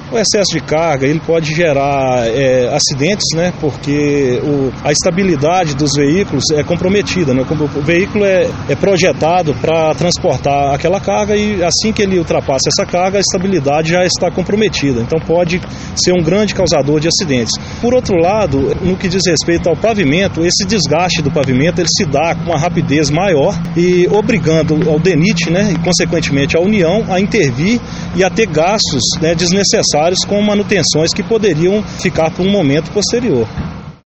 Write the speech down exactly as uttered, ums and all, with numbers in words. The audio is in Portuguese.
O excesso de carga ele pode gerar é, acidentes, né? Porque o, a estabilidade dos veículos é comprometida, né? O veículo é, é projetado para transportar aquela carga e assim que ele ultrapassa essa carga, a estabilidade já está comprometida. Então pode ser um grande causador de acidentes. Por outro lado, no que diz respeito ao pavimento, esse desgaste do pavimento ele se dá com uma rapidez maior e obrigando ao DENIT, né, e consequentemente a União, a intervir e a ter gastos, né, desnecessários com manutenções que poderiam ficar para um momento posterior.